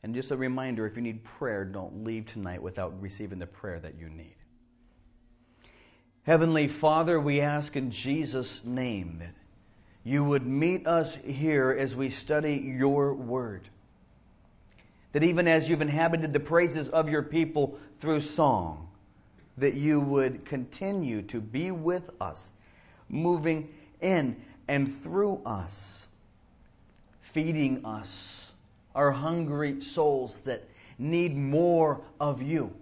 And just a reminder, if you need prayer, don't leave tonight without receiving the prayer that you need. Heavenly Father, we ask in Jesus' name that you would meet us here as we study your word. That even as you've inhabited the praises of your people through song, that you would continue to be with us, moving in and through us, feeding us, our hungry souls that need more of you.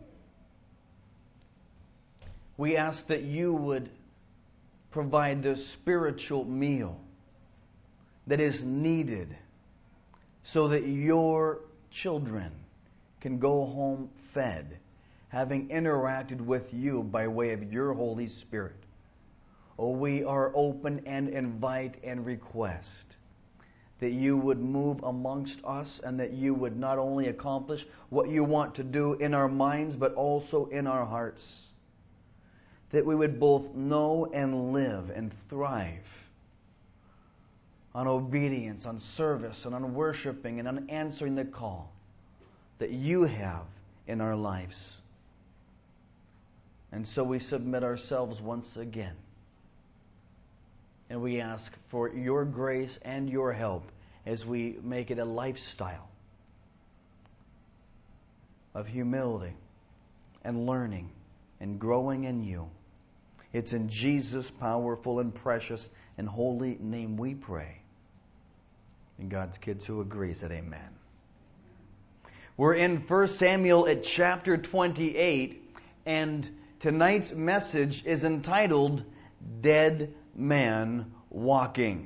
We ask that you would provide the spiritual meal that is needed so that your children can go home fed, having interacted with you by way of your Holy Spirit. Oh, we are open and invite and request that you would move amongst us and that you would not only accomplish what you want to do in our minds, but also in our hearts. That we would both know and live and thrive on obedience, on service, and on worshiping, and on answering the call that you have in our lives. And so we submit ourselves once again. And we ask for your grace and your help as we make it a lifestyle of humility and learning and growing in you. It's in Jesus' powerful and precious and holy name we pray. And God's kids who agree said amen. We're in 1 Samuel at chapter 28, and tonight's message is entitled Dead Man Walking.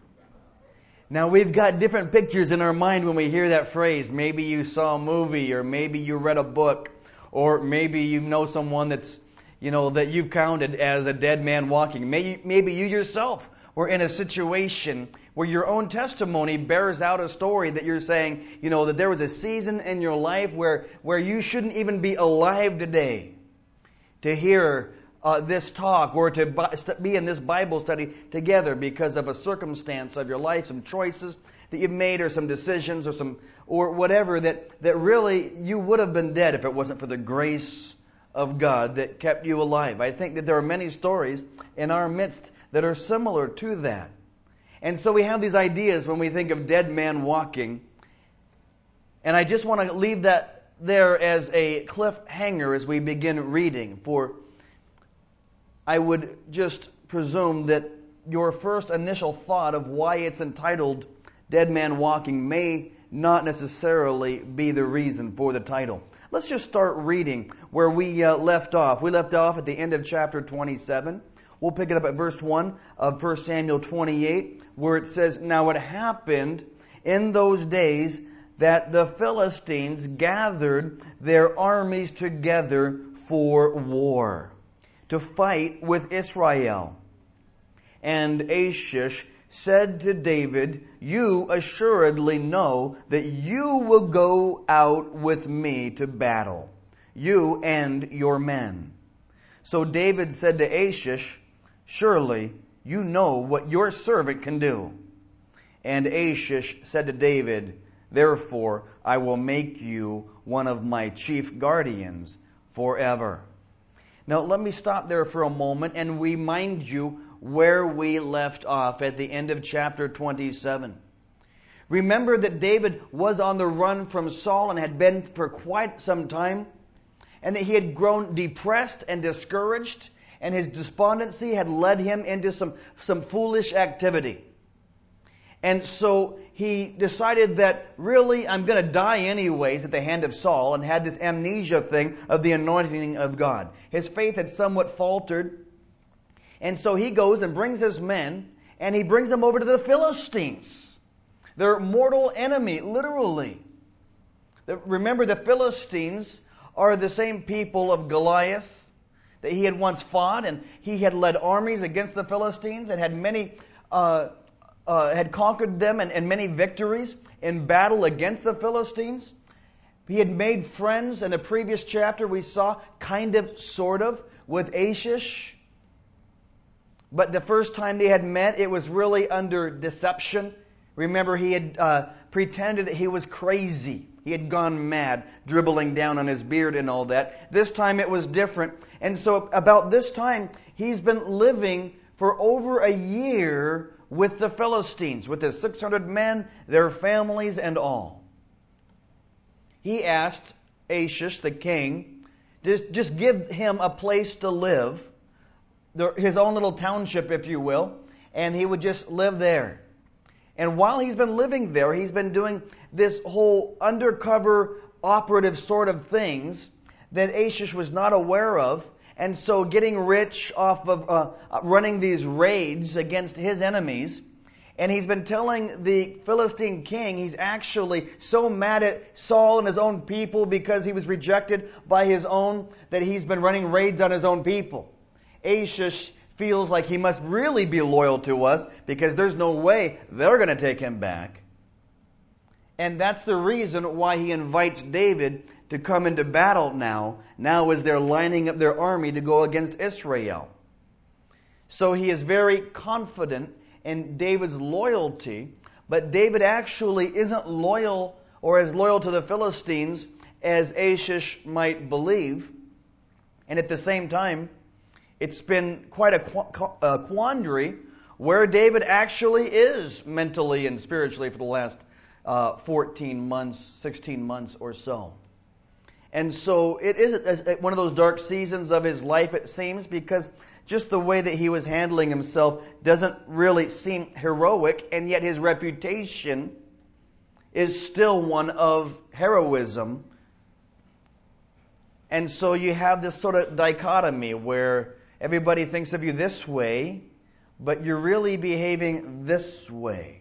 Now, we've got different pictures in our mind when we hear that phrase. Maybe you saw a movie, or maybe you read a book, or maybe you know someone that's, that you've counted as a dead man walking. Maybe you yourself were in a situation where your own testimony bears out a story that you're saying, that there was a season in your life where you shouldn't even be alive today to hear this talk or to be in this Bible study together because of a circumstance of your life, some choices that you've made, or some decisions, or whatever that really you would have been dead if it wasn't for the grace of God that kept you alive. I think that there are many stories in our midst that are similar to that. And so we have these ideas when we think of dead man walking. And I just want to leave that there as a cliffhanger as we begin reading. For I would just presume that your first initial thought of why it's entitled Dead Man Walking may not necessarily be the reason for the title. Let's just start reading where we left off. We left off at the end of chapter 27. We'll pick it up at verse 1 of 1 Samuel 28, where it says, Now it happened in those days that the Philistines gathered their armies together for war, to fight with Israel. And Achish said to David, You assuredly know that you will go out with me to battle, you and your men. So David said to Achish, Surely you know what your servant can do. And Achish said to David, Therefore I will make you one of my chief guardians forever. Now let me stop there for a moment and remind you where we left off at the end of chapter 27. Remember that David was on the run from Saul and had been for quite some time, and that he had grown depressed and discouraged, and his despondency had led him into some foolish activity. And so he decided that really I'm going to die anyways at the hand of Saul, and had this amnesia thing of the anointing of God. His faith had somewhat faltered. And so he goes and brings his men, and he brings them over to the Philistines. Their mortal enemy, literally. Remember, the Philistines are the same people of Goliath that he had once fought, and he had led armies against the Philistines and had had conquered them and many victories in battle against the Philistines. He had made friends in the previous chapter we saw, sort of, with Achish. But the first time they had met, it was really under deception. Remember, he had pretended that he was crazy. He had gone mad, dribbling down on his beard and all that. This time it was different. And so about this time, he's been living for over a year with the Philistines, with his 600 men, their families, and all. He asked Achish, the king, just give him a place to live, his own little township, if you will, and he would just live there. And while he's been living there, he's been doing this whole undercover operative sort of things that Achish was not aware of. And so getting rich off of running these raids against his enemies. And he's been telling the Philistine king he's actually so mad at Saul and his own people because he was rejected by his own, that he's been running raids on his own people. Achish feels like he must really be loyal to us because there's no way they're going to take him back. And that's the reason why he invites David to come into battle now as they're lining up their army to go against Israel. So he is very confident in David's loyalty, but David actually isn't loyal or as loyal to the Philistines as Achish might believe. And at the same time, it's been quite a quandary where David actually is mentally and spiritually for the last 14 months, 16 months or so. And so it is one of those dark seasons of his life, it seems, because just the way that he was handling himself doesn't really seem heroic, and yet his reputation is still one of heroism. And so you have this sort of dichotomy where everybody thinks of you this way, but you're really behaving this way.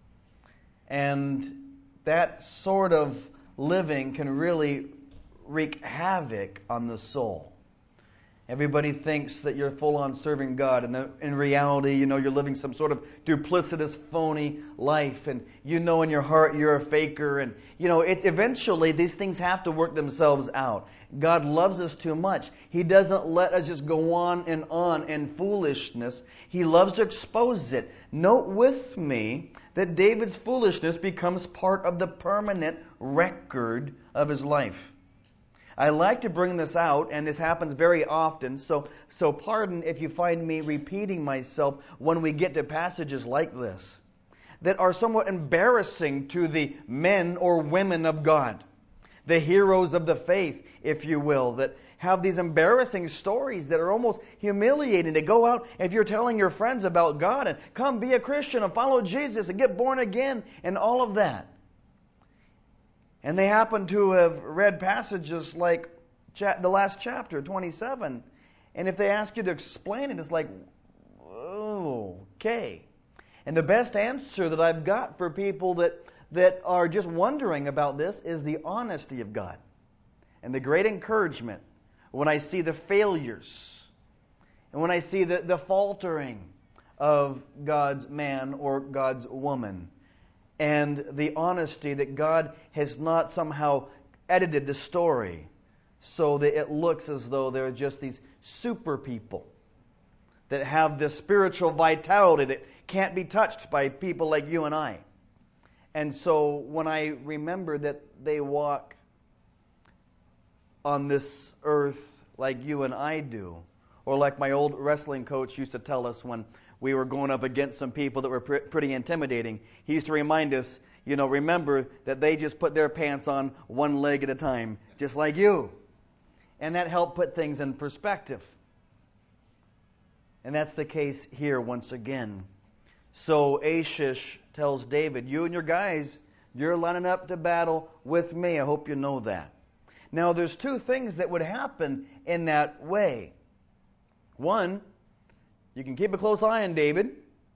And that sort of living can really wreak havoc on the soul. Everybody thinks that you're full on serving God, and in reality, you're living some sort of duplicitous, phony life, and in your heart you're a faker, and eventually these things have to work themselves out. God loves us too much. He doesn't let us just go on in foolishness. He loves to expose it. Note with me that David's foolishness becomes part of the permanent record of his life. I like to bring this out, and this happens very often, so pardon if you find me repeating myself when we get to passages like this that are somewhat embarrassing to the men or women of God, the heroes of the faith, if you will, that have these embarrassing stories that are almost humiliating. To go out, if you're telling your friends about God, and come be a Christian and follow Jesus and get born again and all of that. And they happen to have read passages like the last chapter, 27. And if they ask you to explain it, it's like, oh, okay. And the best answer that I've got for people that are just wondering about this is the honesty of God. And the great encouragement when I see the failures and when I see the faltering of God's man or God's woman. And the honesty that God has not somehow edited the story so that it looks as though they're just these super people that have this spiritual vitality that can't be touched by people like you and I. And so when I remember that they walk on this earth like you and I do, or like my old wrestling coach used to tell us when we were going up against some people that were pretty intimidating. He used to remind us, remember that they just put their pants on one leg at a time, just like you. And that helped put things in perspective. And that's the case here once again. So Achish tells David, you and your guys, you're lining up to battle with me. I hope you know that. Now, there's two things that would happen in that way. One, you can keep a close eye on David.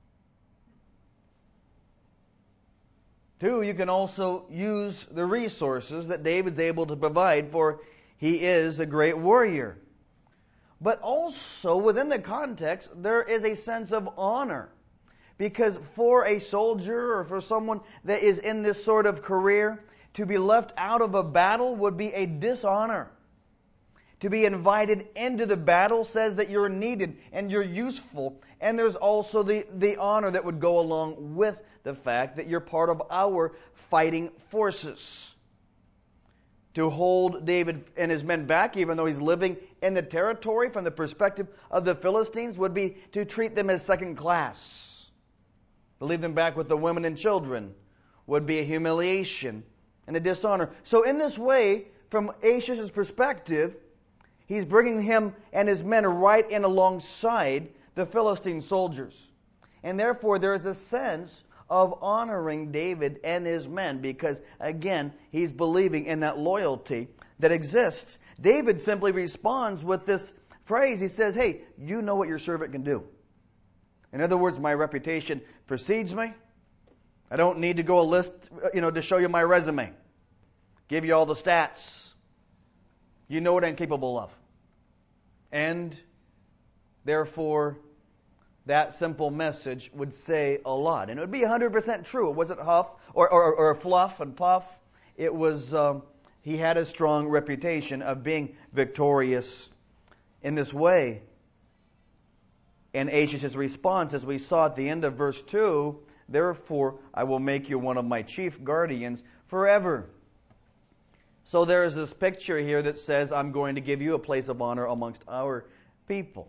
Two, you can also use the resources that David's able to provide, for he is a great warrior. But also, within the context, there is a sense of honor. Because for a soldier or for someone that is in this sort of career, to be left out of a battle would be a dishonor. To be invited into the battle says that you're needed and you're useful. And there's also the honor that would go along with the fact that you're part of our fighting forces. To hold David and his men back, even though he's living in the territory from the perspective of the Philistines, would be to treat them as second class. To leave them back with the women and children would be a humiliation and a dishonor. So in this way, from Achish' perspective, he's bringing him and his men right in alongside the Philistine soldiers. And therefore, there is a sense of honoring David and his men because, again, he's believing in that loyalty that exists. David simply responds with this phrase. He says, hey, you know what your servant can do. In other words, my reputation precedes me. I don't need to go a list, to show you my resume. Give you all the stats. You know what I'm capable of. And therefore, that simple message would say a lot. And it would be 100% true. It wasn't huff or fluff and puff. It was, he had a strong reputation of being victorious in this way. And Achish's response, as we saw at the end of verse 2, therefore I will make you one of my chief guardians forever. So there is this picture here that says, I'm going to give you a place of honor amongst our people.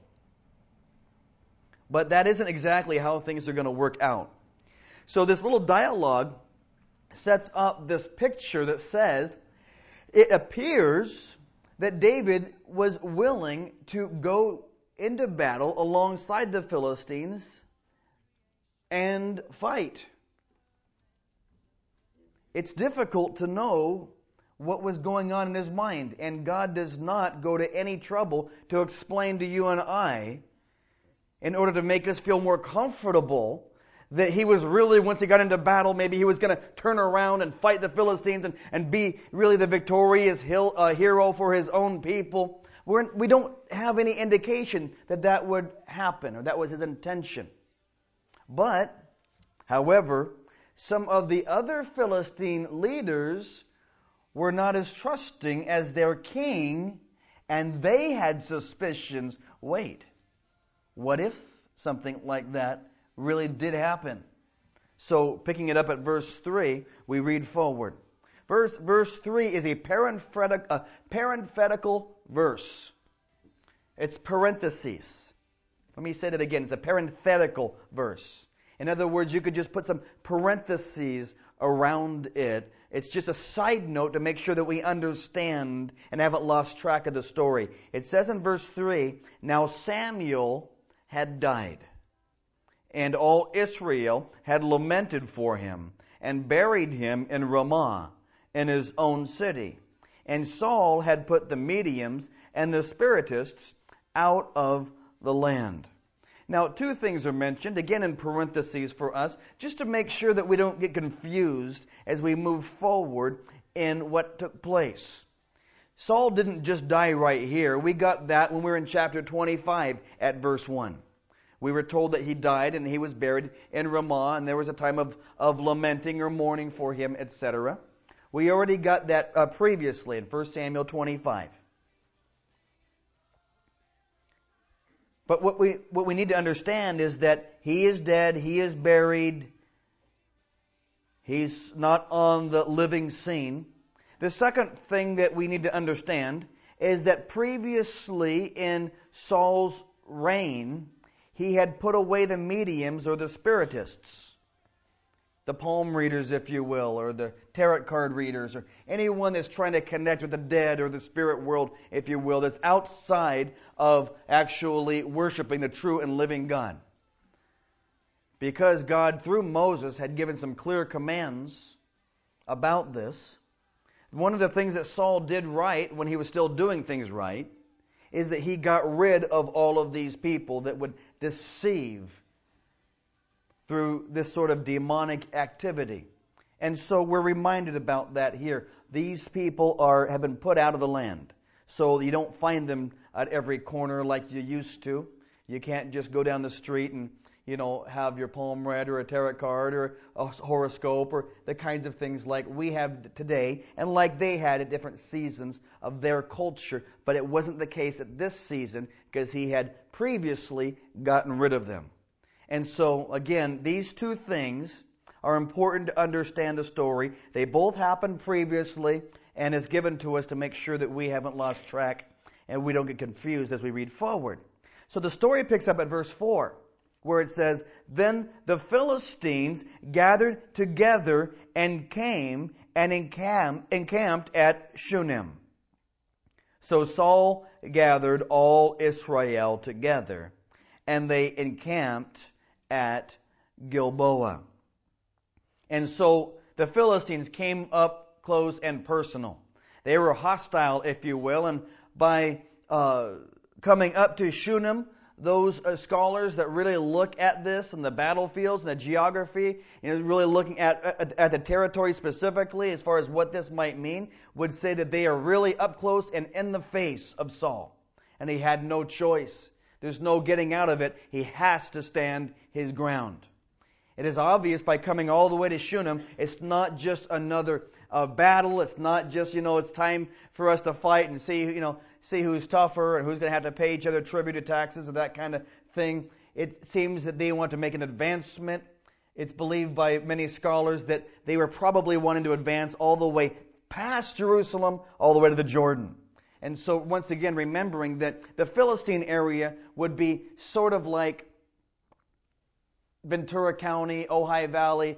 But that isn't exactly how things are going to work out. So this little dialogue sets up this picture that says, it appears that David was willing to go into battle alongside the Philistines and fight. It's difficult to know what was going on in his mind, and God does not go to any trouble to explain to you and I in order to make us feel more comfortable that he was really, once he got into battle, maybe he was going to turn around and fight the Philistines and be really the victorious hero for his own people. We don't have any indication that that would happen or that was his intention. But, however, some of the other Philistine leaders were not as trusting as their king, and they had suspicions. Wait, what if something like that really did happen? So, picking it up at verse 3, we read forward. Verse 3 is a parenthetical verse. It's parentheses. Let me say that again. It's a parenthetical verse. In other words, you could just put some parentheses around it. It's just a side note to make sure that we understand and haven't lost track of the story. It says in verse 3, now Samuel had died, and all Israel had lamented for him, and buried him in Ramah, in his own city. And Saul had put the mediums and the spiritists out of the land. Now, two things are mentioned, again in parentheses for us, just to make sure that we don't get confused as we move forward in what took place. Saul didn't just die right here. We got that when we were in chapter 25 at verse 1. We were told that he died and he was buried in Ramah, and there was a time of lamenting or mourning for him, etc. We already got that previously in 1 Samuel 25. But what we need to understand is that he is dead, he is buried, he's not on the living scene. The second thing that we need to understand is that previously in Saul's reign, he had put away the mediums or the spiritists, the palm readers, if you will, or the tarot card readers, or anyone that's trying to connect with the dead or the spirit world, if you will, that's outside of actually worshiping the true and living God. Because God, through Moses, had given some clear commands about this. One of the things that Saul did right when he was still doing things right is that he got rid of all of these people that would deceive through this sort of demonic activity. And so we're reminded about that here. These people have been put out of the land. So you don't find them at every corner like you used to. You can't just go down the street and, have your palm read or a tarot card or a horoscope or the kinds of things like we have today and like they had at different seasons of their culture. But it wasn't the case at this season because he had previously gotten rid of them. And so, again, these two things are important to understand the story. They both happened previously, and it's given to us to make sure that we haven't lost track and we don't get confused as we read forward. So the story picks up at verse 4, where it says, "Then the Philistines gathered together and came and encamped at Shunem. So Saul gathered all Israel together, and they encamped at Gilboa." And so the Philistines came up close and personal. They were hostile, if you will, and by coming up to Shunem, those scholars that really look at this and the battlefields and the geography, really looking at the territory specifically as far as what this might mean, would say that they are really up close and in the face of Saul. And he had no choice. There's no getting out of it. He has to stand his ground. It is obvious by coming all the way to Shunem, it's not just another battle. It's not just, it's time for us to fight and see who's tougher and who's going to have to pay each other tribute or taxes or that kind of thing. It seems that they want to make an advancement. It's believed by many scholars that they were probably wanting to advance all the way past Jerusalem, all the way to the Jordan. And so once again, remembering that the Philistine area would be sort of like Ventura County, Ojai Valley,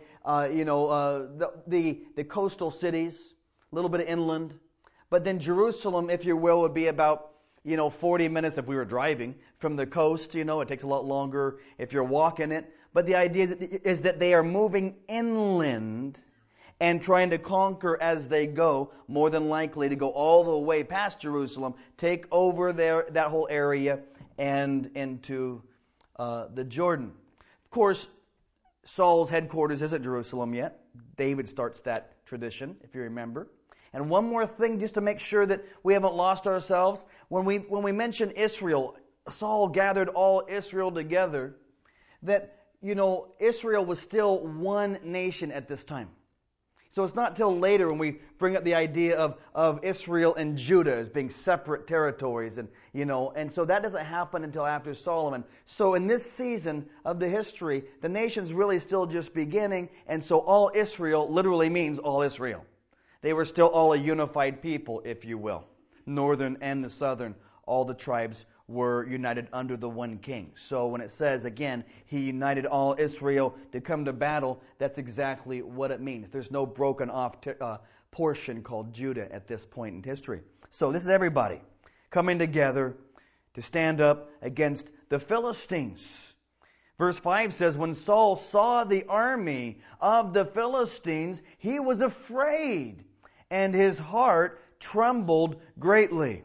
the coastal cities, a little bit of inland. But then Jerusalem, if you will, would be about, 40 minutes if we were driving from the coast. It takes a lot longer if you're walking it. But the idea is that they are moving inland and trying to conquer as they go, more than likely to go all the way past Jerusalem, take over that whole area and into the Jordan. Of course, Saul's headquarters isn't Jerusalem yet. David starts that tradition, if you remember. And one more thing, just to make sure that we haven't lost ourselves. When we mention Israel, Saul gathered all Israel together, that, Israel was still one nation at this time. So it's not till later when we bring up the idea of Israel and Judah as being separate territories, and so that doesn't happen until after Solomon. So in this season of the history, the nation's really still just beginning, and so all Israel literally means all Israel. They were still all a unified people, if you will. Northern and the southern, all the tribes were united under the one king. So when it says, again, he united all Israel to come to battle, that's exactly what it means. There's no broken off portion called Judah at this point in history. So this is everybody coming together to stand up against the Philistines. Verse 5 says, "When Saul saw the army of the Philistines, he was afraid, and his heart trembled greatly."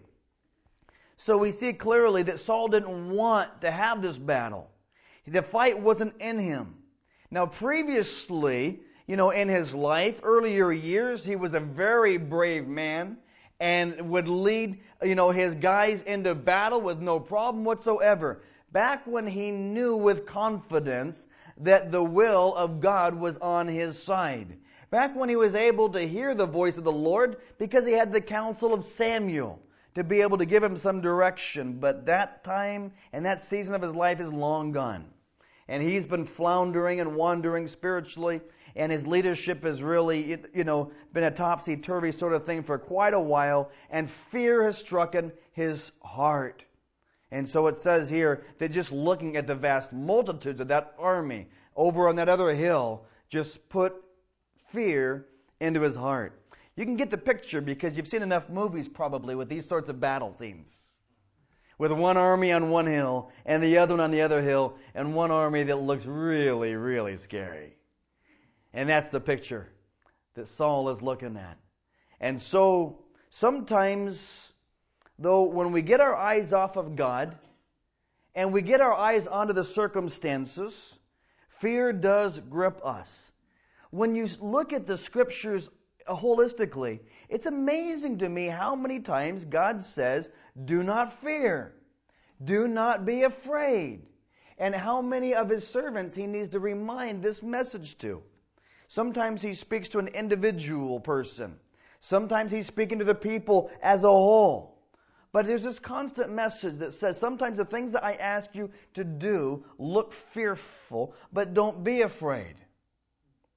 So we see clearly that Saul didn't want to have this battle. The fight wasn't in him. Now previously, in his life, earlier years, he was a very brave man and would lead, his guys into battle with no problem whatsoever. Back when he knew with confidence that the will of God was on his side. Back when he was able to hear the voice of the Lord because he had the counsel of Samuel to be able to give him some direction. But that time and that season of his life is long gone. And he's been floundering and wandering spiritually, and his leadership has really, been a topsy-turvy sort of thing for quite a while, and fear has struck his heart. And so it says here that just looking at the vast multitudes of that army over on that other hill just put fear into his heart. You can get the picture because you've seen enough movies probably with these sorts of battle scenes. With one army on one hill and the other one on the other hill and one army that looks really, really scary. And that's the picture that Saul is looking at. And so sometimes, though, when we get our eyes off of God and we get our eyes onto the circumstances, fear does grip us. When you look at the scriptures holistically, it's amazing to me how many times God says, "Do not fear. Do not be afraid." And how many of his servants he needs to remind this message to. Sometimes he speaks to an individual person. Sometimes he's speaking to the people as a whole. But there's this constant message that says sometimes the things that I ask you to do look fearful, but don't be afraid.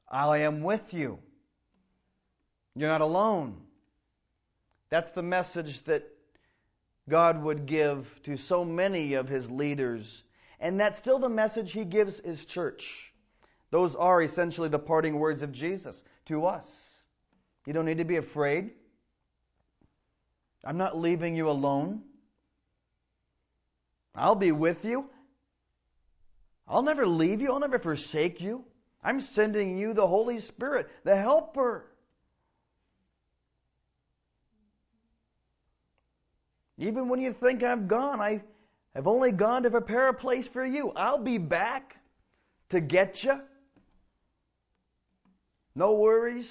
I am with you. You're not alone. That's the message that God would give to so many of His leaders. And that's still the message He gives His church. Those are essentially the parting words of Jesus to us. You don't need to be afraid. I'm not leaving you alone. I'll be with you. I'll never leave you. I'll never forsake you. I'm sending you the Holy Spirit, the Helper. Even when you think I'm gone, I've only gone to prepare a place for you. I'll be back to get you. No worries.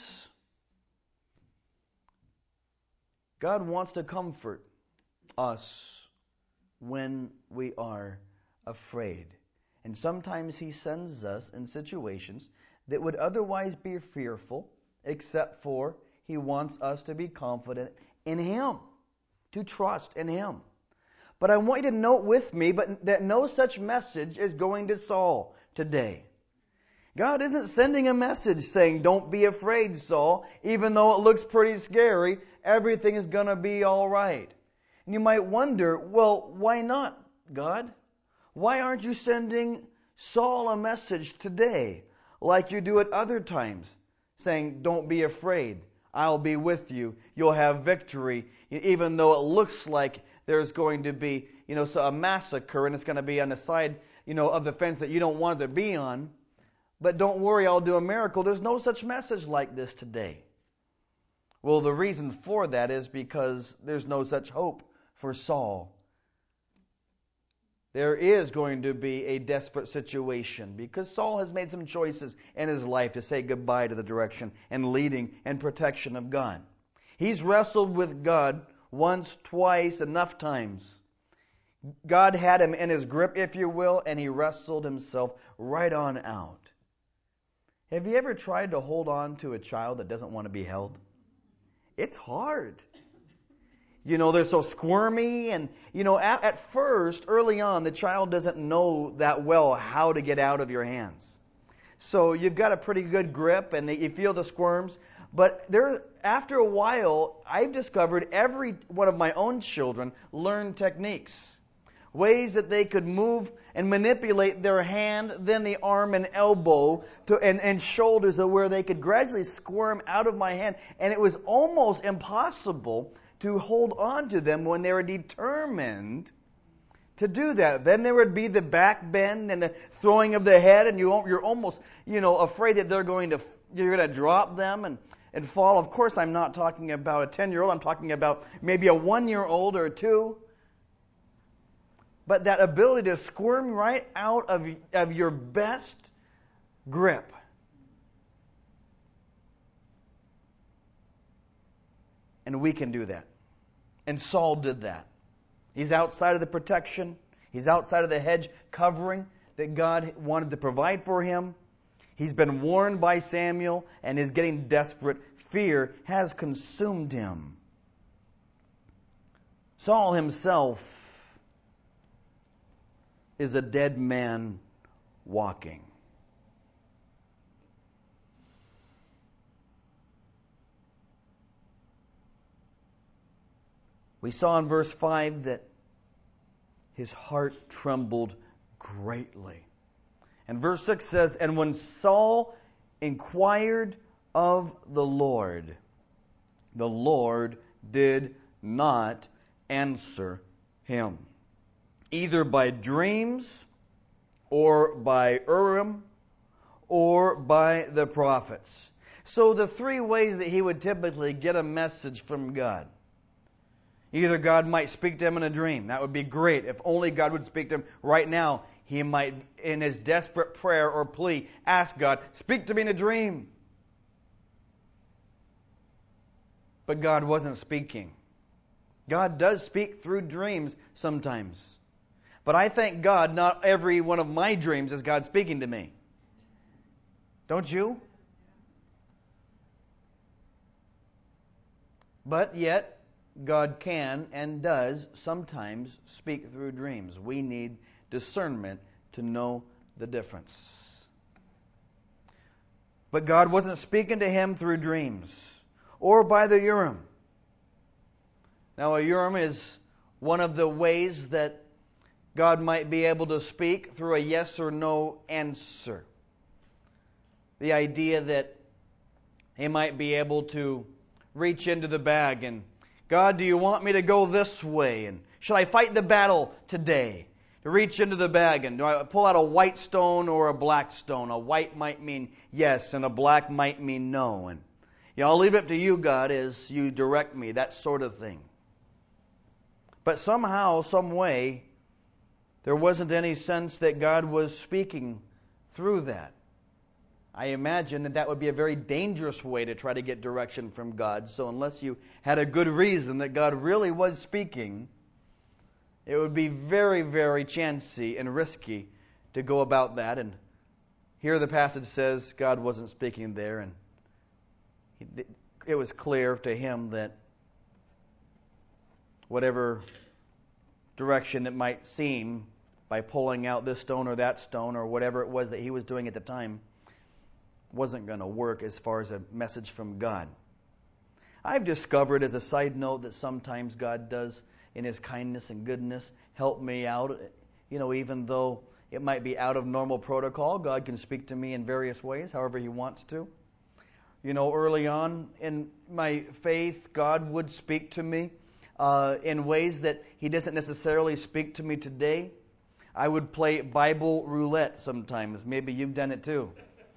God wants to comfort us when we are afraid. And sometimes He sends us in situations that would otherwise be fearful, except for He wants us to be confident in Him, to trust in Him. But I want you to note with me that no such message is going to Saul today. God isn't sending a message saying, don't be afraid, Saul. Even though it looks pretty scary, everything is going to be all right. And you might wonder, well, why not, God? Why aren't you sending Saul a message today like you do at other times, saying, don't be afraid. I'll be with you. You'll have victory, even though it looks like there's going to be, a massacre and it's going to be on the side, of the fence that you don't want it to be on. But don't worry, I'll do a miracle. There's no such message like this today. Well, the reason for that is because there's no such hope for Saul. There is going to be a desperate situation because Saul has made some choices in his life to say goodbye to the direction and leading and protection of God. He's wrestled with God once, twice, enough times. God had him in His grip, if you will, and he wrestled himself right on out. Have you ever tried to hold on to a child that doesn't want to be held? It's hard. They're so squirmy and, at first, early on, the child doesn't know that well how to get out of your hands. So you've got a pretty good grip and you feel the squirms. But after a while, I've discovered every one of my own children learned techniques. Ways that they could move and manipulate their hand, then the arm and elbow and shoulders where they could gradually squirm out of my hand. And it was almost impossible to hold on to them when they were determined to do that. Then there would be the back bend and the throwing of the head, and you're almost, afraid that you're going to drop them and fall. Of course, I'm not talking about a 10-year-old. I'm talking about maybe a 1-year-old or 2. But that ability to squirm right out of your best grip. And we can do that. And Saul did that. He's outside of the protection. He's outside of the hedge covering that God wanted to provide for him. He's been warned by Samuel and is getting desperate. Fear has consumed him. Saul himself is a dead man walking. We saw in verse 5 that his heart trembled greatly. And verse 6 says, and when Saul inquired of the Lord did not answer him, either by dreams or by Urim or by the prophets. So the 3 ways that he would typically get a message from God. Either God might speak to him in a dream. That would be great. If only God would speak to him right now, he might, in his desperate prayer or plea, ask God, speak to me in a dream. But God wasn't speaking. God does speak through dreams sometimes. But I thank God not every one of my dreams is God speaking to me. Don't you? But yet, God can and does sometimes speak through dreams. We need discernment to know the difference. But God wasn't speaking to him through dreams or by the Urim. Now, a Urim is one of the ways that God might be able to speak through a yes or no answer. The idea that he might be able to reach into the bag and, God, do you want me to go this way? And should I fight the battle today? To reach into the bag and do I pull out a white stone or a black stone? A white might mean yes and a black might mean no. And I'll leave it to you, God, as you direct me, that sort of thing. But somehow, some way, there wasn't any sense that God was speaking through that. I imagine that would be a very dangerous way to try to get direction from God. So unless you had a good reason that God really was speaking, it would be very, very chancy and risky to go about that. And here the passage says God wasn't speaking there, and it was clear to him that whatever direction it might seem by pulling out this stone or that stone or whatever it was that he was doing at the time wasn't going to work as far as a message from God. I've discovered as a side note that sometimes God does, in his kindness and goodness, help me out. Even though it might be out of normal protocol, God can speak to me in various ways, however he wants to. Early on in my faith, God would speak to me in ways that he doesn't necessarily speak to me today. I would play Bible roulette sometimes. Maybe you've done it too.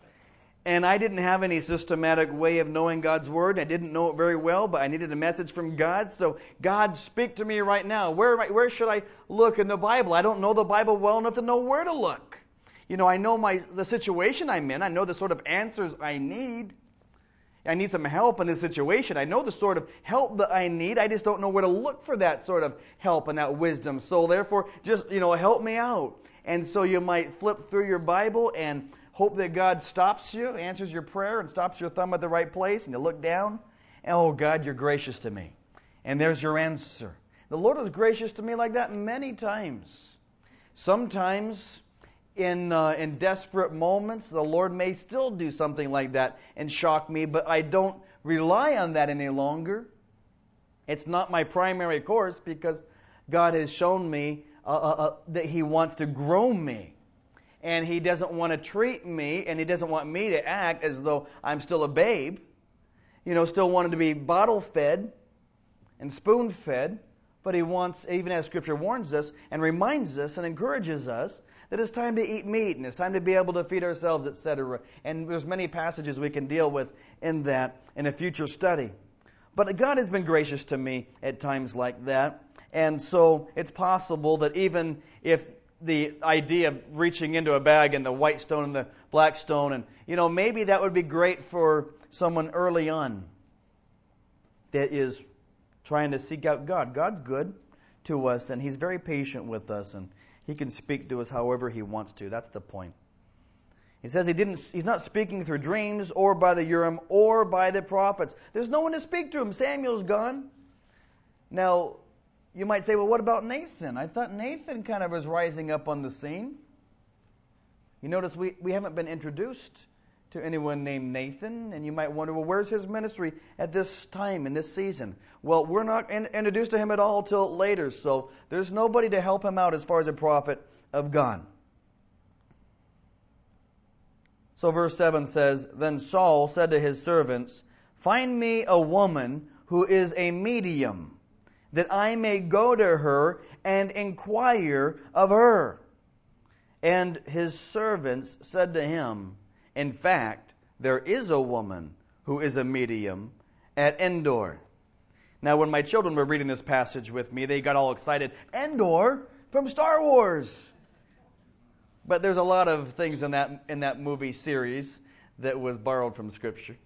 And I didn't have any systematic way of knowing God's Word. I didn't know it very well, but I needed a message from God. So, God, speak to me right now. Where should I look in the Bible? I don't know the Bible well enough to know where to look. I know the situation I'm in. I know the sort of answers I need. I need some help in this situation. I know the sort of help that I need. I just don't know where to look for that sort of help and that wisdom. So, therefore, just, help me out. And so you might flip through your Bible and hope that God stops you, answers your prayer, and stops your thumb at the right place, and you look down, and oh, God, you're gracious to me. And there's your answer. The Lord was gracious to me like that many times. Sometimes, in desperate moments, the Lord may still do something like that and shock me, but I don't rely on that any longer. It's not my primary course because God has shown me that he wants to grow me. And he doesn't want to treat me, and he doesn't want me to act as though I'm still a babe. Still wanting to be bottle-fed and spoon-fed. But he wants, even as Scripture warns us and reminds us and encourages us, that it's time to eat meat and it's time to be able to feed ourselves, etc. And there's many passages we can deal with in that in a future study. But God has been gracious to me at times like that. And so it's possible that even if the idea of reaching into a bag and the white stone and the black stone, and maybe that would be great for someone early on that is trying to seek out God. God's good to us, and he's very patient with us, and he can speak to us however he wants to. That's the point. He says he's not speaking through dreams or by the Urim or by the prophets. There's no one to speak to him. Samuel's gone. Now, you might say, well, what about Nathan? I thought Nathan kind of was rising up on the scene. You notice we haven't been introduced to anyone named Nathan, and you might wonder, well, where's his ministry at this time, in this season? Well, we're not introduced to him at all till later, so there's nobody to help him out as far as a prophet of God. So verse 7 says, Then Saul said to his servants, Find me a woman who is a medium, that I may go to her and inquire of her. And his servants said to him, In fact, there is a woman who is a medium at Endor. Now, when my children were reading this passage with me, they got all excited. Endor from Star Wars. But there's a lot of things in that movie series that was borrowed from Scripture.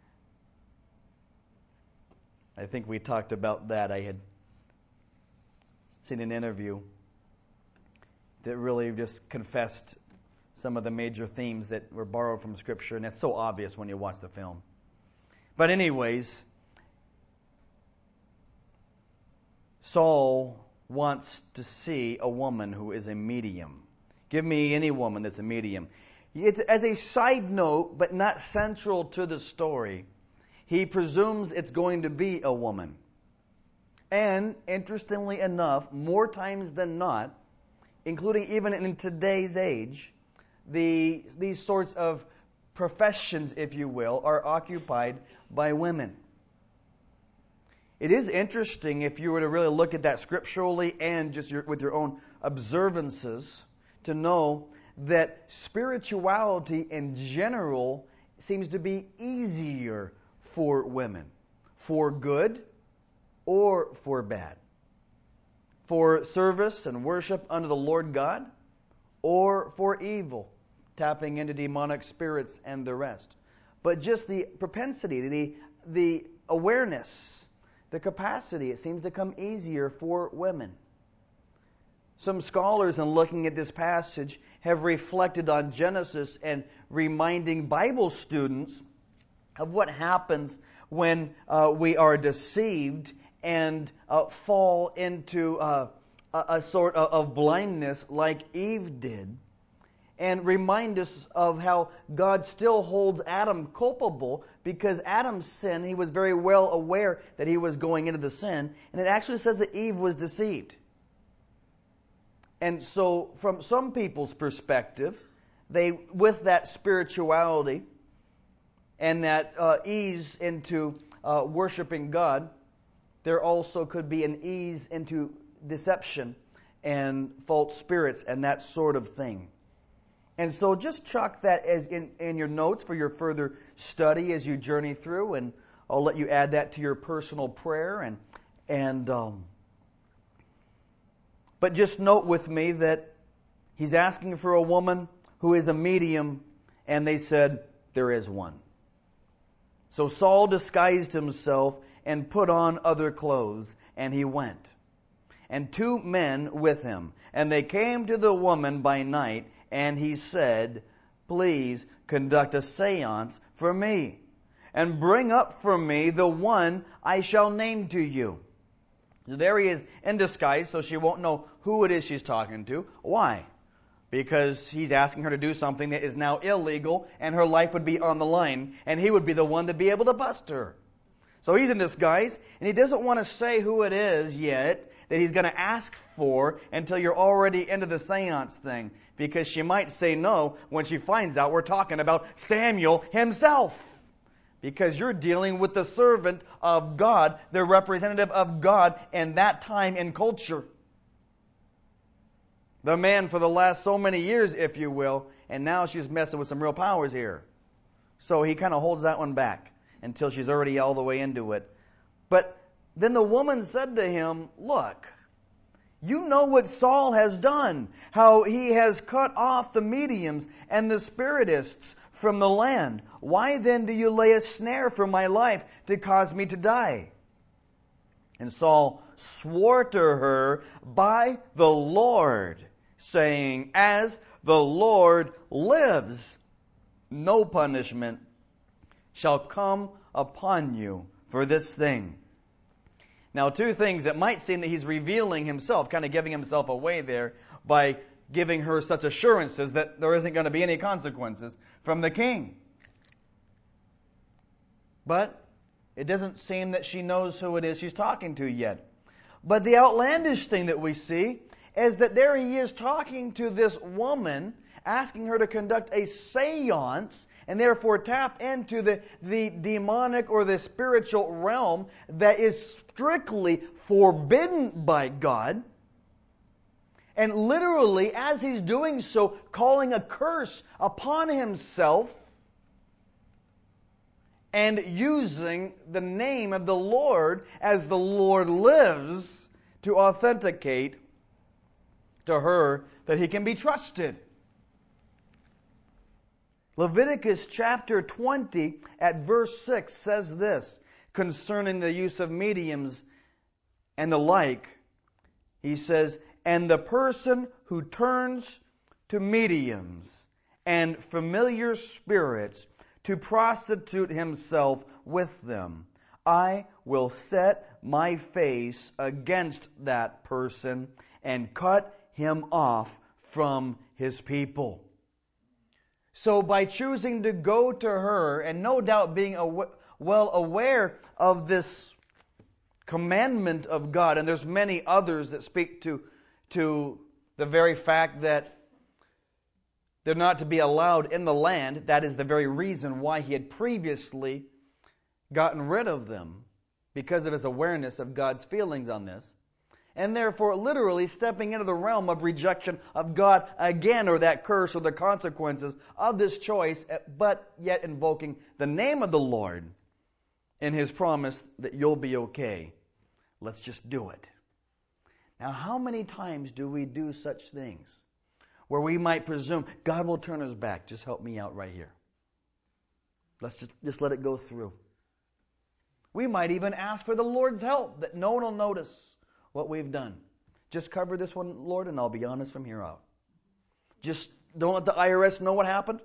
I think we talked about that. I had seen an interview that really just confessed some of the major themes that were borrowed from Scripture, and that's so obvious when you watch the film. But anyways, Saul wants to see a woman who is a medium. Give me any woman that's a medium. It's as a side note, but not central to the story. He presumes it's going to be a woman. And, interestingly enough, more times than not, including even in today's age, these sorts of professions, if you will, are occupied by women. It is interesting, if you were to really look at that scripturally and just with your own observances, to know that spirituality in general seems to be easier for women, for good or for bad, for service and worship unto the Lord God, or for evil, tapping into demonic spirits and the rest. But just the propensity, the awareness, the capacity, it seems to come easier for women. Some scholars, in looking at this passage, have reflected on Genesis and reminding Bible students of what happens when we are deceived and fall into a sort of blindness like Eve did, and remind us of how God still holds Adam culpable, because Adam's sin, he was very well aware that he was going into the sin, and it actually says that Eve was deceived. And so, from some people's perspective, they, with that spirituality and that ease into worshiping God, there also could be an ease into deception and false spirits and that sort of thing. And so just chalk that as in your notes for your further study as you journey through, and I'll let you add that to your personal prayer. But just note with me that he's asking for a woman who is a medium, and they said, there is one. So Saul disguised himself and put on other clothes, and he went. And 2 men with him. And they came to the woman by night, and he said, please conduct a seance for me, and bring up for me the one I shall name to you. So there he is in disguise, so she won't know who it is she's talking to. Why? Because he's asking her to do something that is now illegal, and her life would be on the line, and he would be the one to be able to bust her. So he's in disguise, and he doesn't want to say who it is yet that he's going to ask for until you're already into the seance thing, because she might say no when she finds out we're talking about Samuel himself. Because you're dealing with the servant of God, the representative of God in that time and culture. The man for the last so many years, if you will, and now she's messing with some real powers here. So he kind of holds that one back until she's already all the way into it. But then the woman said to him, look, you know what Saul has done, how he has cut off the mediums and the spiritists from the land. Why then do you lay a snare for my life to cause me to die? And Saul swore to her by the Lord, saying, as the Lord lives, no punishment shall come upon you for this thing. Now, 2 things. It might seem that he's revealing himself, kind of giving himself away there by giving her such assurances that there isn't going to be any consequences from the king. But it doesn't seem that she knows who it is she's talking to yet. But the outlandish thing that we see is that there he is talking to this woman, asking her to conduct a seance and therefore tap into the demonic or the spiritual realm that is strictly forbidden by God. And literally, as he's doing so, calling a curse upon himself and using the name of the Lord as the Lord lives to authenticate to her that he can be trusted. Leviticus chapter 20 at verse 6 says this concerning the use of mediums and the like. He says, and the person who turns to mediums and familiar spirits to prostitute himself with them, I will set my face against that person and cut him off from his people. So by choosing to go to her, and no doubt being well aware of this commandment of God, and there's many others that speak to the very fact that they're not to be allowed in the land. That is the very reason why he had previously gotten rid of them, because of his awareness of God's feelings on this. And therefore, literally stepping into the realm of rejection of God again, or that curse or the consequences of this choice, but yet invoking the name of the Lord in his promise that you'll be okay. Let's just do it. Now, how many times do we do such things where we might presume God will turn his back? Just help me out right here. Let's just let it go through. We might even ask for the Lord's help, that no one will notice what we've done. Just cover this one, Lord, and I'll be honest from here out. Just don't let the IRS know what happened.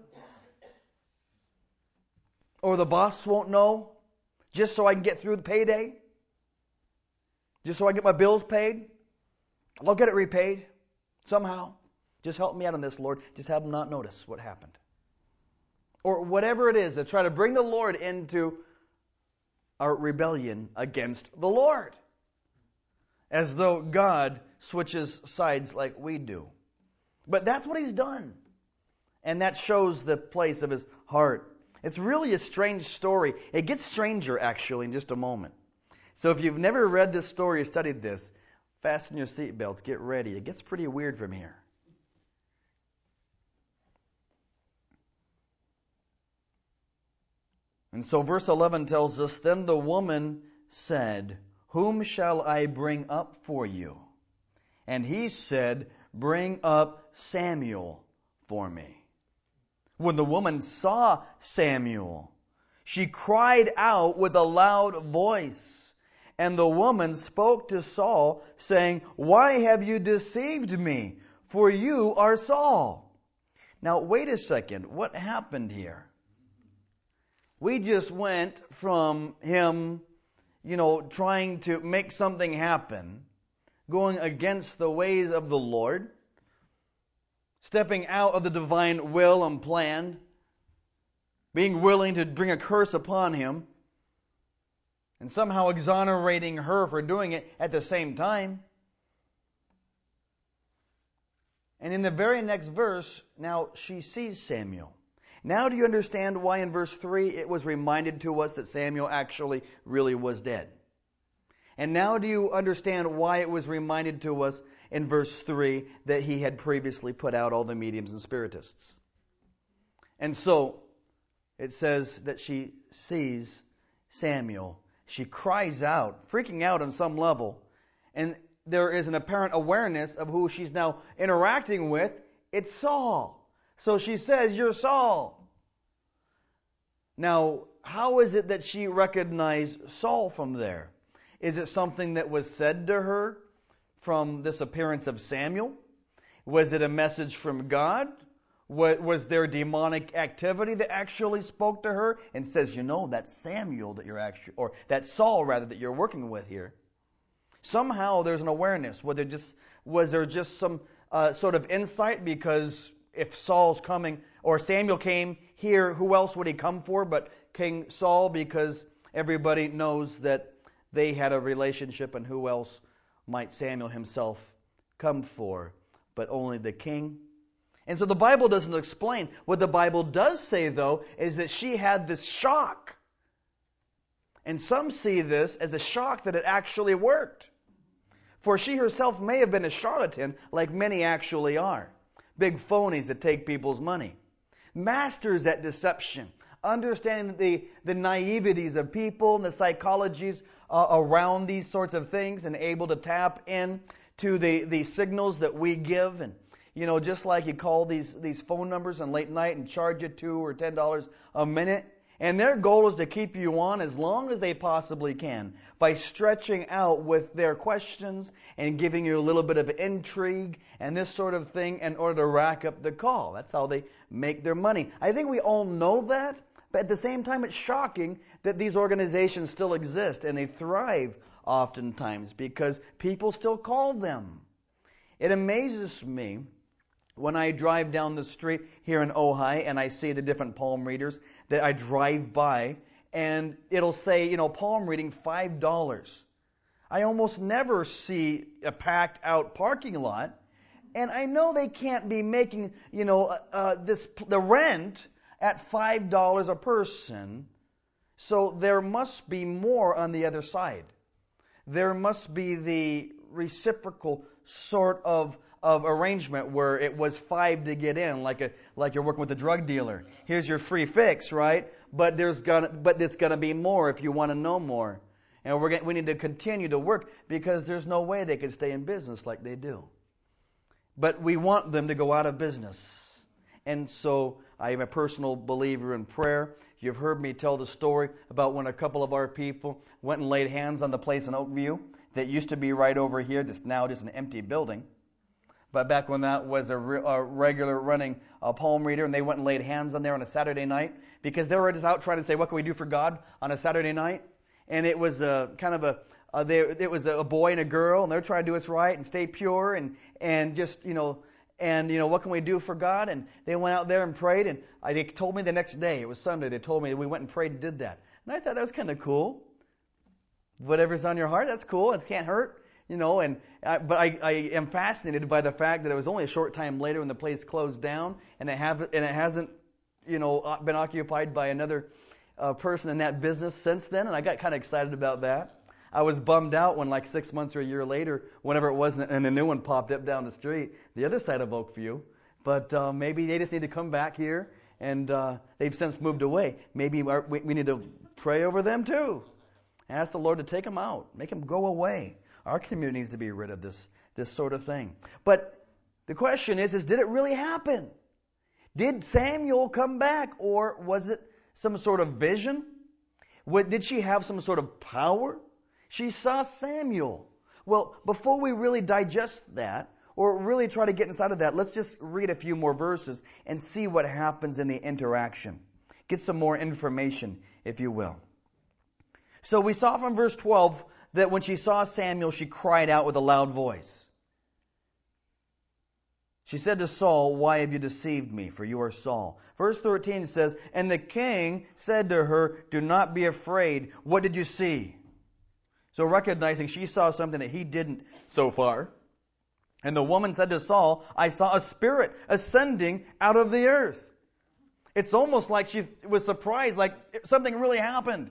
Or the boss won't know, just so I can get through the payday. Just so I get my bills paid. I'll get it repaid somehow. Just help me out on this, Lord. Just have them not notice what happened. Or whatever it is, to try to bring the Lord into our rebellion against the Lord. As though God switches sides like we do. But that's what he's done. And that shows the place of his heart. It's really a strange story. It gets stranger, actually, in just a moment. So if you've never read this story or studied this, fasten your seatbelts, get ready. It gets pretty weird from here. And so verse 11 tells us, Then the woman said, Whom shall I bring up for you? And he said, Bring up Samuel for me. When the woman saw Samuel, she cried out with a loud voice. And the woman spoke to Saul, saying, Why have you deceived me? For you are Saul. Now, wait a second. What happened here? We just went from him, trying to make something happen, going against the ways of the Lord, stepping out of the divine will and plan, being willing to bring a curse upon him, and somehow exonerating her for doing it at the same time. And in the very next verse, now she sees Samuel. Now do you understand why in verse 3 it was reminded to us that Samuel actually really was dead? And now do you understand why it was reminded to us in verse 3 that he had previously put out all the mediums and spiritists? And so it says that she sees Samuel. She cries out, freaking out on some level. And there is an apparent awareness of who she's now interacting with. It's Saul. So she says, You're Saul. Now, how is it that she recognized Saul from there? Is it something that was said to her from this appearance of Samuel? Was it a message from God? Was there demonic activity that actually spoke to her and says, that's Samuel that you're actually, or that's Saul rather, that you're working with here? Somehow there's an awareness. Was there just some sort of insight? Because if Saul's coming, or Samuel came here, who else would he come for but King Saul? Because everybody knows that they had a relationship, and who else might Samuel himself come for but only the king? And so the Bible doesn't explain. What the Bible does say, though, is that she had this shock. And some see this as a shock that it actually worked. For she herself may have been a charlatan, like many actually are. Big phonies that take people's money. Masters at deception. Understanding the naiveties of people and the psychologies around these sorts of things, and able to tap in to the signals that we give. And just like you call these phone numbers on late night and charge you $2 or $10 a minute. And their goal is to keep you on as long as they possibly can by stretching out with their questions and giving you a little bit of intrigue and this sort of thing in order to rack up the call. That's how they make their money. I think we all know that, but at the same time it's shocking that these organizations still exist, and they thrive oftentimes because people still call them. It amazes me When I drive down the street here in Ojai and I see the different palm readers that I drive by, and it'll say, palm reading $5. I almost never see a packed out parking lot, and I know they can't be making, the rent at $5 a person, so there must be more on the other side. There must be the reciprocal sort of arrangement where it was $5 to get in, like you're working with a drug dealer. Here's your free fix, right? But it's gonna be more if you want to know more. And we need to continue to work because there's no way they could stay in business like they do. But we want them to go out of business. And so I am a personal believer in prayer. You've heard me tell the story about when a couple of our people went and laid hands on the place in Oakview that used to be right over here, that's now just an empty building. But back when that was a regular running palm reader, and they went and laid hands on there on a Saturday night because they were just out trying to say, what can we do for God on a Saturday night? And it was it was a boy and a girl, and they're trying to do what's right and stay pure and just, what can we do for God? And they went out there and prayed, and they told me the next day, it was Sunday, they told me we went and prayed and did that. And I thought that was kind of cool. Whatever's on your heart, that's cool. It can't hurt. But I am fascinated by the fact that it was only a short time later when the place closed down, and it hasn't, been occupied by another person in that business since then, and I got kind of excited about that. I was bummed out when 6 months or a year later, whenever it was, and a new one popped up down the street, the other side of Oakview. But maybe they just need to come back here, and they've since moved away. Maybe we need to pray over them too. Ask the Lord to take them out, make them go away. Our community needs to be rid of this sort of thing. But the question is did it really happen? Did Samuel come back, or was it some sort of vision? Did she have some sort of power? She saw Samuel. Well, before we really digest that, or really try to get inside of that, let's just read a few more verses and see what happens in the interaction. Get some more information, if you will. So we saw from verse 12 that when she saw Samuel, she cried out with a loud voice. She said to Saul, "Why have you deceived me? For you are Saul." Verse 13 says, "And the king said to her, 'Do not be afraid. What did you see?'" So recognizing she saw something that he didn't so far. "And the woman said to Saul, 'I saw a spirit ascending out of the earth.'" It's almost like she was surprised, like something really happened.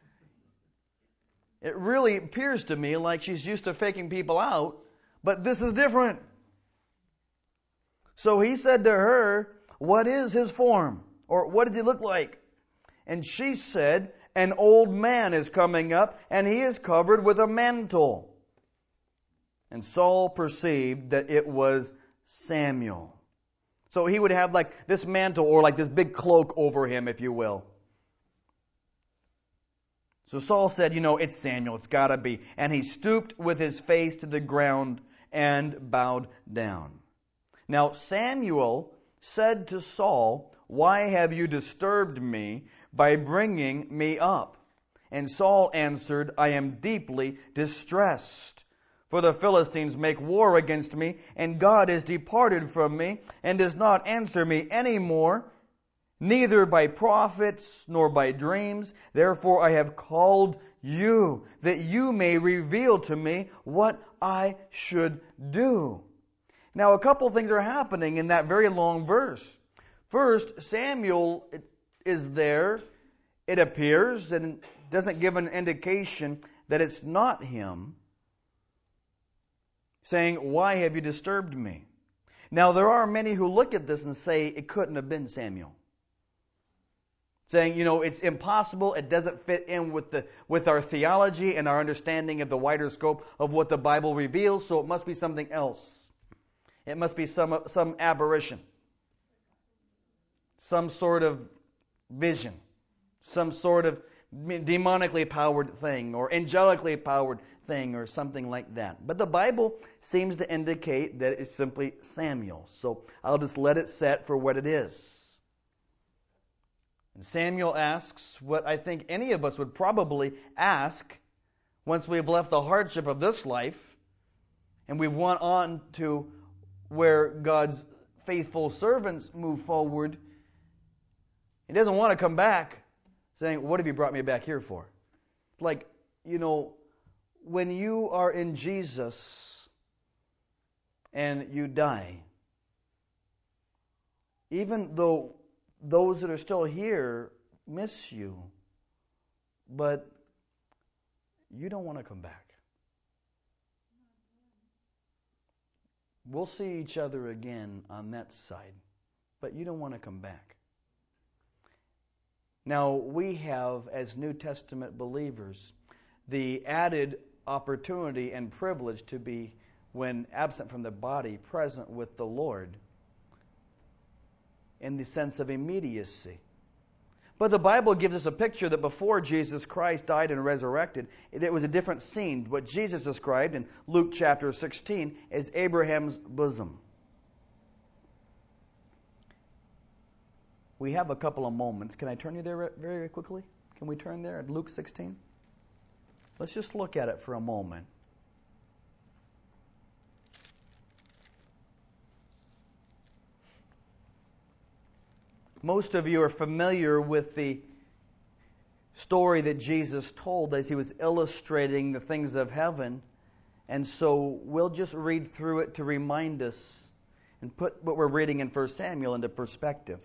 It really appears to me like she's used to faking people out, but this is different. So he said to her, "What is his form?" Or what does he look like? And she said, "An old man is coming up, and he is covered with a mantle." And Saul perceived that it was Samuel. So he would have this mantle or this big cloak over him, if you will. So Saul said, "It's Samuel, it's gotta be." And he stooped with his face to the ground and bowed down. Now Samuel said to Saul, "Why have you disturbed me by bringing me up?" And Saul answered, "I am deeply distressed. For the Philistines make war against me, and God is departed from me, and does not answer me any more, neither by prophets nor by dreams. Therefore I have called you, that you may reveal to me what I should do." Now a couple things are happening in that very long verse. First, Samuel is there, it appears, and doesn't give an indication that it's not him, saying, "Why have you disturbed me?" Now there are many who look at this and say it couldn't have been Samuel. Saying, it's impossible, it doesn't fit in with our theology and our understanding of the wider scope of what the Bible reveals, so it must be something else. It must be some aberration. Some sort of vision. Some sort of demonically powered thing or angelically powered thing or something like that. But the Bible seems to indicate that it's simply Samuel. So I'll just let it set for what it is. And Samuel asks what I think any of us would probably ask once we've left the hardship of this life and we've went on to where God's faithful servants move forward, he doesn't want to come back saying, what have you brought me back here for? Like, when you are in Jesus and you die, even though those that are still here miss you, but you don't want to come back. We'll see each other again on that side, but you don't want to come back. Now, we have, as New Testament believers, the added opportunity and privilege to be, when absent from the body, present with the Lord in the sense of immediacy. But the Bible gives us a picture that before Jesus Christ died and resurrected, it was a different scene. What Jesus described in Luke chapter 16 is Abraham's bosom. We have a couple of moments. Can I turn you there very quickly? Can we turn there at Luke 16? Let's just look at it for a moment. Most of you are familiar with the story that Jesus told as he was illustrating the things of heaven. And so we'll just read through it to remind us and put what we're reading in 1 Samuel into perspective.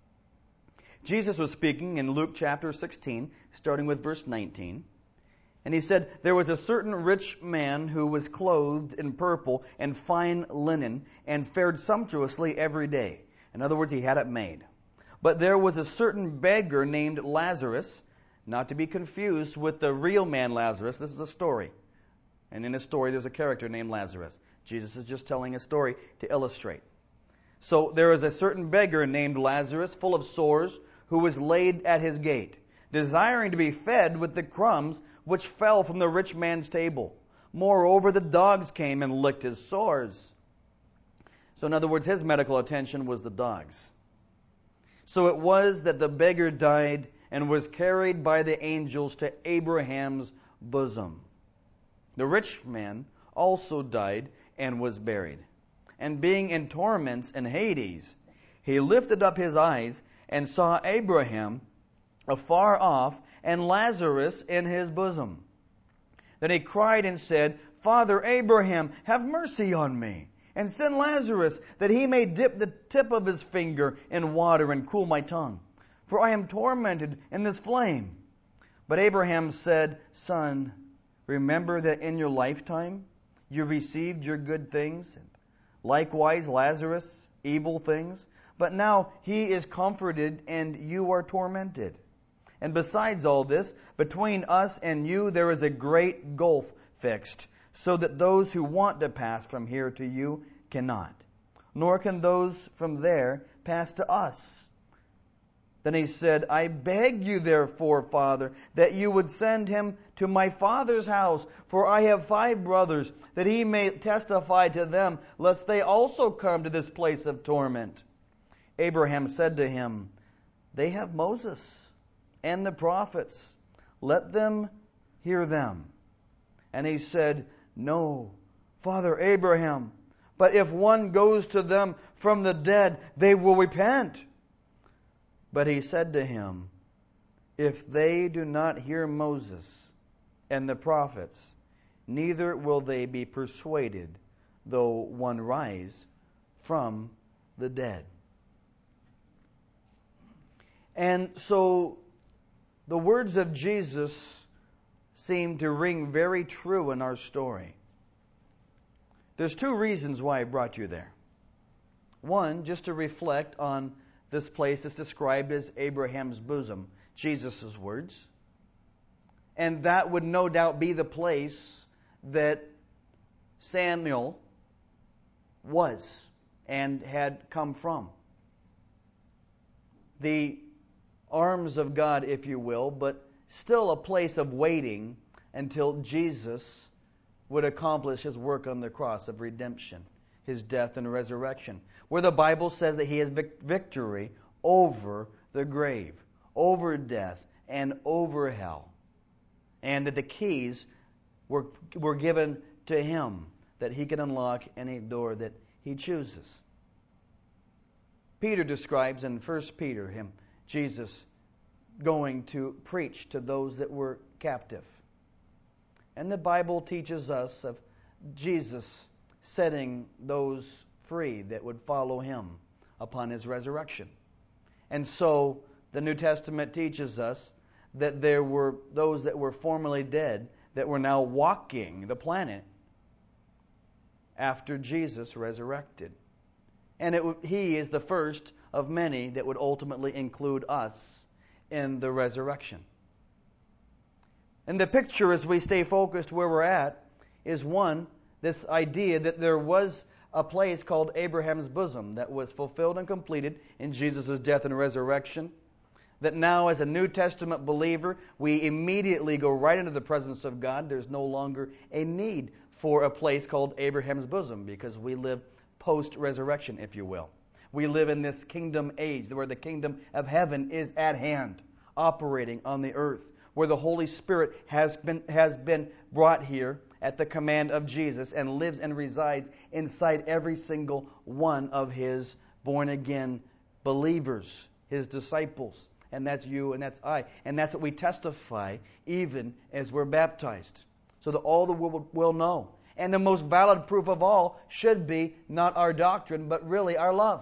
Jesus was speaking in Luke chapter 16, starting with verse 19. And he said, there was a certain rich man who was clothed in purple and fine linen and fared sumptuously every day. In other words, he had it made. But there was a certain beggar named Lazarus, not to be confused with the real man Lazarus. This is a story. And in a story, there's a character named Lazarus. Jesus is just telling a story to illustrate. So there is a certain beggar named Lazarus, full of sores, who was laid at his gate, desiring to be fed with the crumbs which fell from the rich man's table. Moreover, the dogs came and licked his sores. So in other words, his medical attention was the dogs. So it was that the beggar died and was carried by the angels to Abraham's bosom. The rich man also died and was buried. And being in torments in Hades, he lifted up his eyes and saw Abraham afar off and Lazarus in his bosom. Then he cried and said, Father Abraham, have mercy on me, and send Lazarus, that he may dip the tip of his finger in water and cool my tongue, for I am tormented in this flame. But Abraham said, Son, remember that in your lifetime you received your good things, and likewise Lazarus evil things. But now he is comforted, and you are tormented. And besides all this, between us and you there is a great gulf fixed, so that those who want to pass from here to you cannot, nor can those from there pass to us. Then he said, I beg you therefore, Father, that you would send him to my father's house, for I have 5 brothers, that he may testify to them, lest they also come to this place of torment. Abraham said to him, They have Moses and the prophets. Let them hear them. And he said, No, Father Abraham, but if one goes to them from the dead, they will repent. But he said to him, If they do not hear Moses and the prophets, neither will they be persuaded, though one rise from the dead. And so the words of Jesus seem to ring very true in our story. There's 2 reasons why I brought you there. One, just to reflect on this place that's described as Abraham's bosom, Jesus' words. And that would no doubt be the place that Samuel was and had come from. The arms of God, if you will, but still a place of waiting until Jesus would accomplish his work on the cross of redemption, his death and resurrection, where the Bible says that he has victory over the grave, over death, and over hell, and that the keys were given to him, that he can unlock any door that he chooses. Peter describes in 1 Peter Jesus going to preach to those that were captive. And the Bible teaches us of Jesus setting those free that would follow him upon his resurrection. And so the New Testament teaches us that there were those that were formerly dead that were now walking the planet after Jesus resurrected. And he is the first of many that would ultimately include us in the resurrection. And the picture, as we stay focused where we're at, is one, this idea that there was a place called Abraham's bosom that was fulfilled and completed in Jesus' death and resurrection. That now, as a New Testament believer, we immediately go right into the presence of God. There's no longer a need for a place called Abraham's bosom because we live post-resurrection, if you will. We live in this kingdom age where the kingdom of heaven is at hand, operating on the earth, where the Holy Spirit has been brought here at the command of Jesus and lives and resides inside every single one of his born-again believers, his disciples. And that's you and that's I. And that's what we testify even as we're baptized, so that all the world will know. And the most valid proof of all should be not our doctrine, but really our love.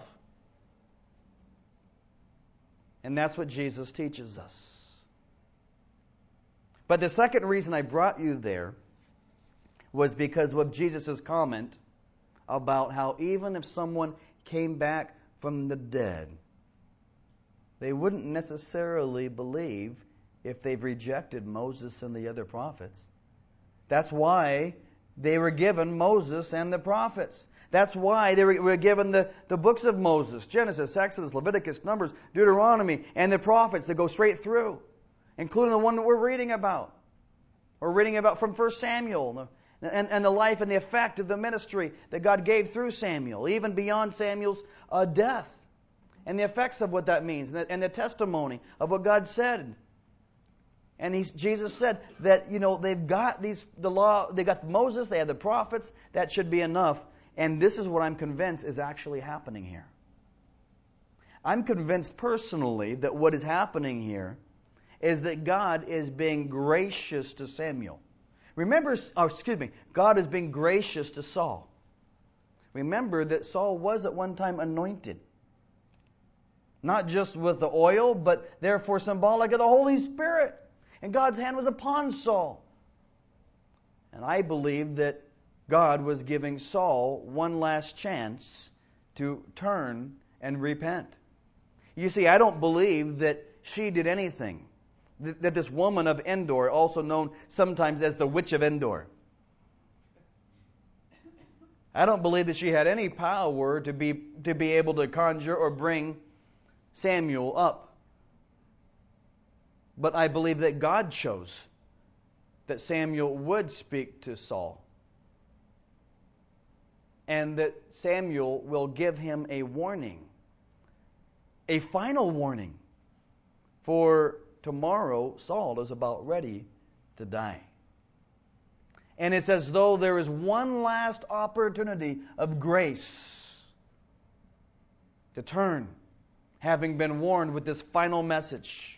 And that's what Jesus teaches us. But the second reason I brought you there was because of Jesus' comment about how even if someone came back from the dead, they wouldn't necessarily believe if they've rejected Moses and the other prophets. That's why they were given Moses and the prophets. That's why they were given the books of Moses, Genesis, Exodus, Leviticus, Numbers, Deuteronomy, and the prophets that go straight through, including the one that we're reading about. We're reading about from 1 Samuel and the life and the effect of the ministry that God gave through Samuel, even beyond Samuel's death, and the effects of what that means, and the testimony of what God said. And Jesus said that, they've got the law, they got Moses, they had the prophets, that should be enough. And this is what I'm convinced is actually happening here. I'm convinced personally that what is happening here is that God is being gracious to Samuel. God is being gracious to Saul. Remember that Saul was at one time anointed. Not just with the oil, but therefore symbolic of the Holy Spirit. And God's hand was upon Saul. And I believe that God was giving Saul one last chance to turn and repent. You see, I don't believe that she did anything. That this woman of Endor, also known sometimes as the Witch of Endor, I don't believe that she had any power to be able to conjure or bring Samuel up. But I believe that God chose that Samuel would speak to Saul, and that Samuel will give him a warning, a final warning, for tomorrow Saul is about ready to die. And it's as though there is one last opportunity of grace to turn, having been warned with this final message.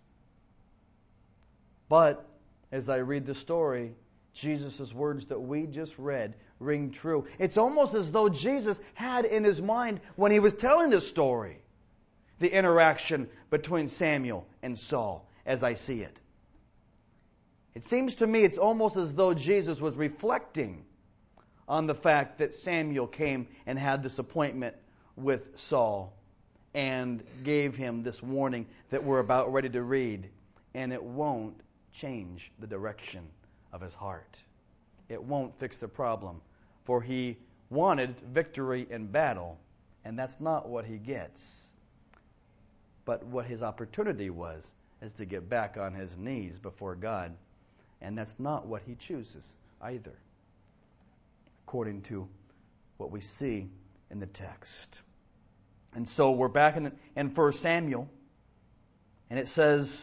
But as I read the story, Jesus' words that we just read ring true. It's almost as though Jesus had in his mind, when he was telling this story, the interaction between Samuel and Saul, as I see it. It seems to me it's almost as though Jesus was reflecting on the fact that Samuel came and had this appointment with Saul and gave him this warning that we're about ready to read, and it won't change the direction of his heart. It won't fix the problem, for he wanted victory in battle, and that's not what he gets. But what his opportunity was is to get back on his knees before God, and that's not what he chooses either, according to what we see in the text. And so we're back in 1 Samuel, and it says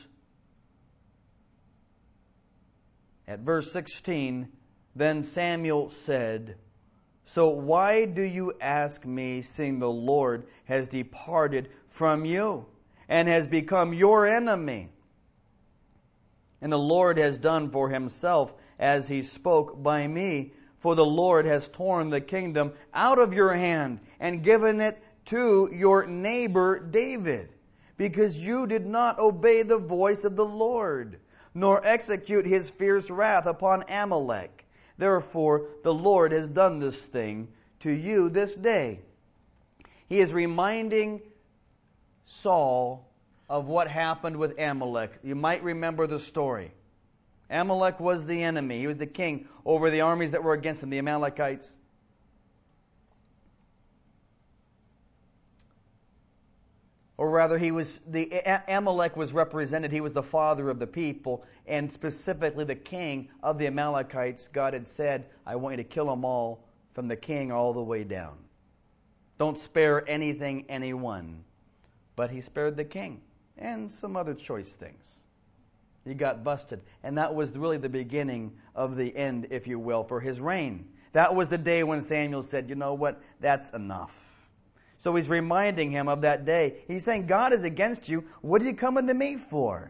at verse 16, "Then Samuel said, So why do you ask me, seeing the Lord has departed from you and has become your enemy? And the Lord has done for himself as he spoke by me. For the Lord has torn the kingdom out of your hand and given it to your neighbor David, because you did not obey the voice of the Lord, nor execute his fierce wrath upon Amalek. Therefore the Lord has done this thing to you this day. He is reminding Saul of what happened with Amalek. You might remember the story. Amalek was the enemy. He was the king over the armies that were against him, the Amalekites. Or rather, Amalek was represented. He was the father of the people, and specifically the king of the Amalekites. God had said, I want you to kill them all, from the king all the way down. Don't spare anything, anyone. But he spared the king and some other choice things. He got busted. And that was really the beginning of the end, if you will, for his reign. That was the day when Samuel said, you know what, that's enough. So he's reminding him of that day. He's saying, God is against you. What are you coming to me for?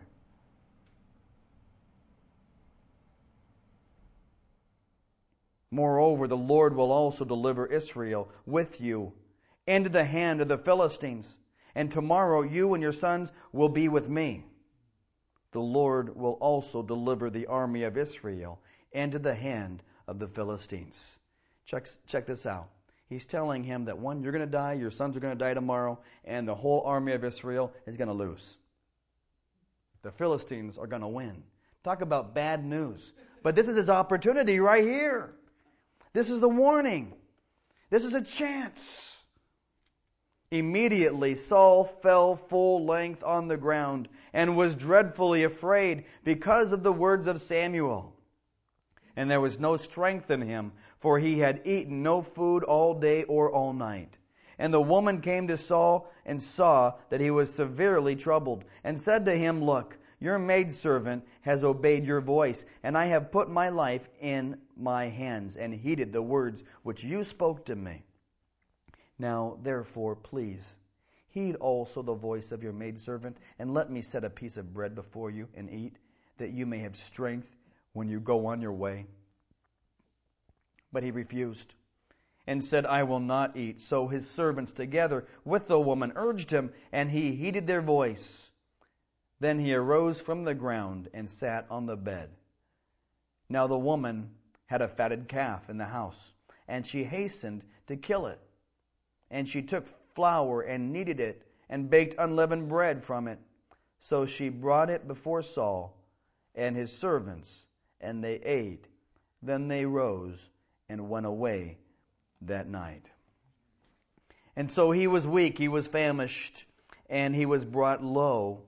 Moreover, the Lord will also deliver Israel with you into the hand of the Philistines. And tomorrow you and your sons will be with me. The Lord will also deliver the army of Israel into the hand of the Philistines. Check this out. He's telling him that one, you're going to die, your sons are going to die tomorrow, and the whole army of Israel is going to lose. The Philistines are going to win. Talk about bad news. But this is his opportunity right here. This is the warning. This is a chance. Immediately Saul fell full length on the ground and was dreadfully afraid because of the words of Samuel. And there was no strength in him, for he had eaten no food all day or all night. And the woman came to Saul and saw that he was severely troubled, and said to him, Look, your maidservant has obeyed your voice, and I have put my life in my hands, and heeded the words which you spoke to me. Now, therefore, please, heed also the voice of your maidservant, and let me set a piece of bread before you and eat, that you may have strength when you go on your way. But he refused, and said, I will not eat. So his servants together with the woman urged him, and he heeded their voice. Then he arose from the ground and sat on the bed. Now the woman had a fatted calf in the house, and she hastened to kill it. And she took flour and kneaded it, and baked unleavened bread from it. So she brought it before Saul and his servants, and they ate. Then they rose and went away that night. And so he was weak, he was famished, and he was brought low.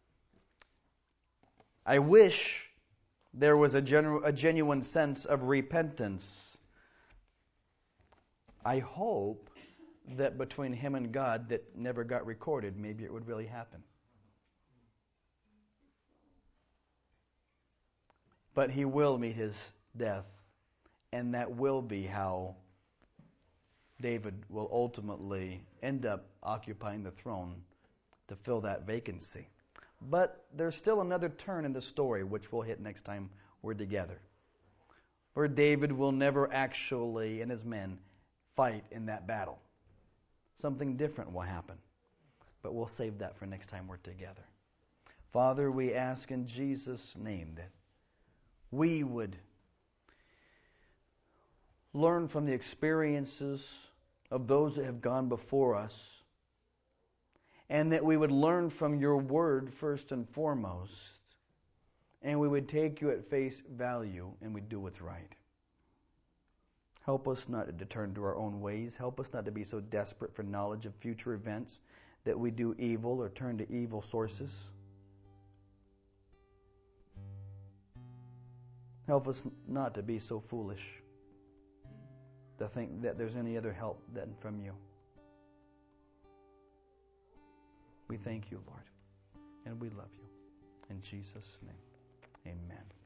I wish there was a genuine sense of repentance. I hope that between him and God that never got recorded, maybe it would really happen. But he will meet his death, and that will be how David will ultimately end up occupying the throne to fill that vacancy. But there's still another turn in the story, which we'll hit next time we're together, where David will never actually, and his men, fight in that battle. Something different will happen. But we'll save that for next time we're together. Father, we ask in Jesus' name that we would learn from the experiences of those that have gone before us, and that we would learn from your word first and foremost, and we would take you at face value, and we'd do what's right. Help us not to turn to our own ways. Help us not to be so desperate for knowledge of future events that we do evil or turn to evil sources. Help us not to be so foolish to think that there's any other help than from you. We thank you, Lord, and we love you. In Jesus' name, amen.